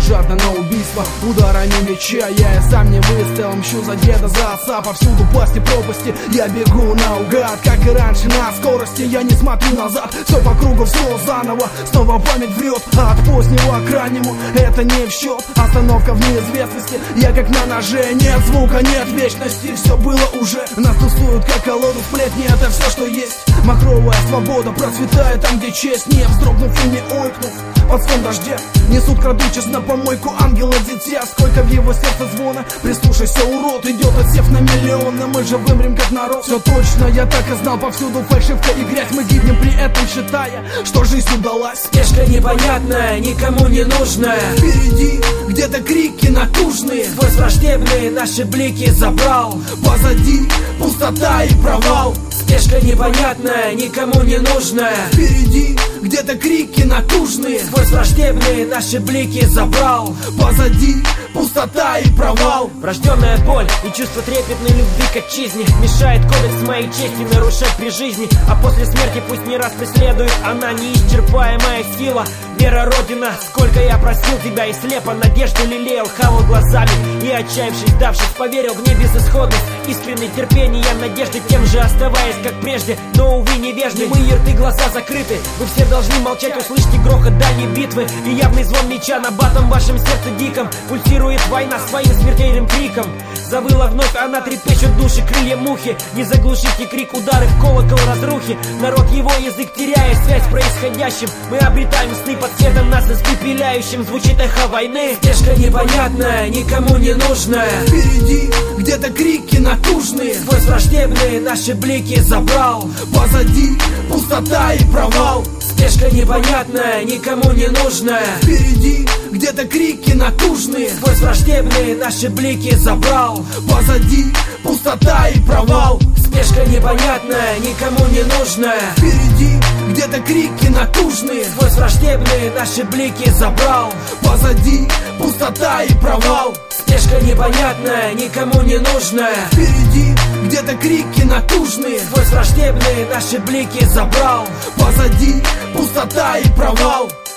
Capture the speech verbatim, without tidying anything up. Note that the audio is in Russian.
жадно на убийство ударами меча. Я и сам не выстоял, мщу за деда, за отца. Повсюду пасти пропасти, я бегу наугад. Как и раньше на скорости, я не смотрю назад. Все по кругу, все заново, снова память врет. А от позднего к раннему это не в счет. Остановка в неизвестности, я как на ноже. Нет звука, нет вечности, все было уже. Нас тусуют как колоду сплетни, это все, что есть. Махровая свобода процветает там, где честь. Не вздрогнув и не ойкнув под сон дождя, несут, крадучись на помойку ангела дитя. Сколько в его сердце звона, прислушайся, урод, идет отсев на миллионы. Мы же вымрем как народ, все точно, я так и знал. Повсюду фальшивка и грязь, мы гибнем при этом, считая, что жизнь удалась. Спешка непонятная, никому не нужная. Впереди где-то крики натужные, сквозь враждебные наши блики забрал. Позади пустота и провал. Спешка непонятная, никому не нужная. Впереди где-то крики натужные, сквозь враждебные наши блики забрал. Позади пустота и провал. Врожденная боль и чувство трепетной любви к отчизне мешает кодекс моей чести нарушать при жизни. А после смерти пусть не раз преследует она неисчерпаемая сила. Вера, Родина, сколько я просил тебя и слепо надежду лелеял, хавал глазами и, отчаявшись, давшись, поверил в небезысходность. Искренней терпения, надежды, тем же оставаясь, как прежде, но, увы, невежды. Мои рты, глаза закрыты, вы все должны молчать, услышьте грохот дальней битвы и явный звон меча на батом в вашем сердце диком. Пульсирует война своим смертельным криком. Завыла вновь она, трепещут души, крылья мухи. Не заглушите крик, удары в колокол разрухи. Народ его язык теряя связь с происходящим. Мы обретаем сны под светом нас испепеляющим. Звучит эхо войны. Спешка непонятная, никому не нужная. Впереди где-то крики натужные, сквозь враждебные наши блики забрал. Позади пустота и провал. Спешка непонятная, никому не нужная. Впереди где-то крики натужные, сквозь враждебные наши блики забрал. Позади пустота и провал. Спешка непонятная, никому не нужная. Впереди где-то крики натужные, сквозь враждебные наши блики забрал. Позади пустота и провал. Спешка непонятная, никому не нужная. Впереди где-то крики натужные, сквозь враждебные наши блики забрал. Позади пустота и провал.